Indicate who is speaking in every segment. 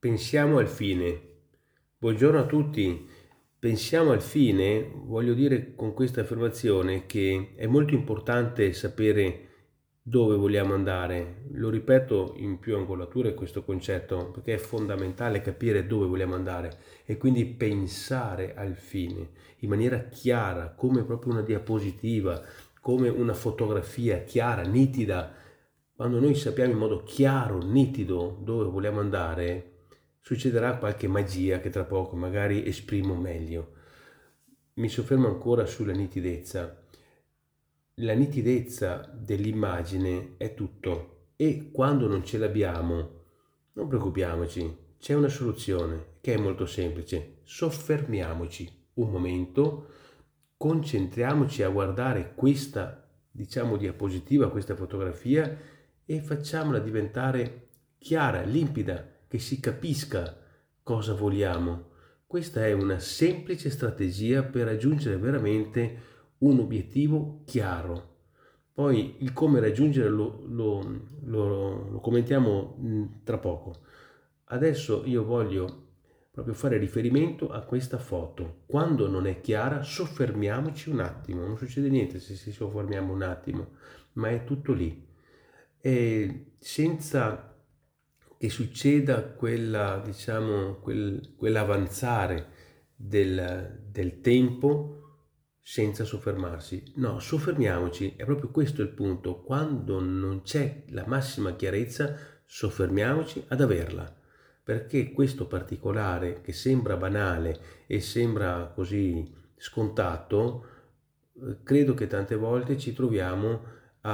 Speaker 1: Pensiamo al fine. Buongiorno a tutti. Pensiamo al fine, voglio dire con questa affermazione che è molto importante sapere dove vogliamo andare. Lo ripeto in più angolature questo concetto perché è fondamentale capire dove vogliamo andare e quindi pensare al fine in maniera chiara, come proprio una diapositiva, come una fotografia chiara, nitida. Quando noi sappiamo in modo chiaro, nitido dove vogliamo andare, succederà qualche magia che tra poco magari esprimo meglio. Mi soffermo ancora sulla nitidezza. La nitidezza dell'immagine è tutto e quando non ce l'abbiamo, non preoccupiamoci, c'è una soluzione che è molto semplice. Soffermiamoci un momento, concentriamoci a guardare questa, diciamo, diapositiva, questa fotografia e facciamola diventare chiara, limpida, che si capisca cosa vogliamo. Questa è una semplice strategia per raggiungere veramente un obiettivo chiaro. Poi il come raggiungere lo commentiamo tra poco. Adesso io voglio proprio fare riferimento a questa foto. Quando non è chiara, soffermiamoci un attimo. Non succede niente se ci soffermiamo un attimo, ma è tutto lì. E senza che succeda quella, diciamo, quell'avanzare del tempo senza soffermarsi. No, soffermiamoci, è proprio questo il punto. Quando non c'è la massima chiarezza, soffermiamoci ad averla, perché questo particolare che sembra banale e sembra così scontato, credo che tante volte ci troviamo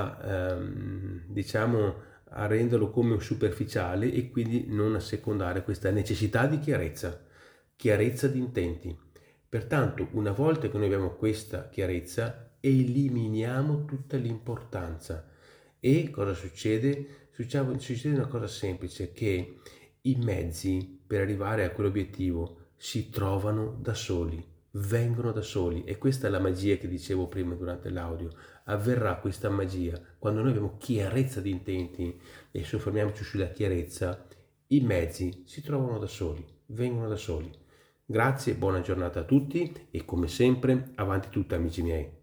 Speaker 1: diciamo, a renderlo come un superficiale e quindi non assecondare questa necessità di chiarezza, chiarezza di intenti. Pertanto, una volta che noi abbiamo questa chiarezza, eliminiamo tutta l'importanza. E cosa succede? Succede una cosa semplice, che i mezzi per arrivare a quell'obiettivo si trovano da soli, vengono da soli. E questa è la magia che dicevo prima durante l'audio. Avverrà questa magia quando noi abbiamo chiarezza di intenti e soffermiamoci sulla chiarezza, i mezzi si trovano da soli, vengono da soli. Grazie, buona giornata a tutti e come sempre avanti tutta amici miei.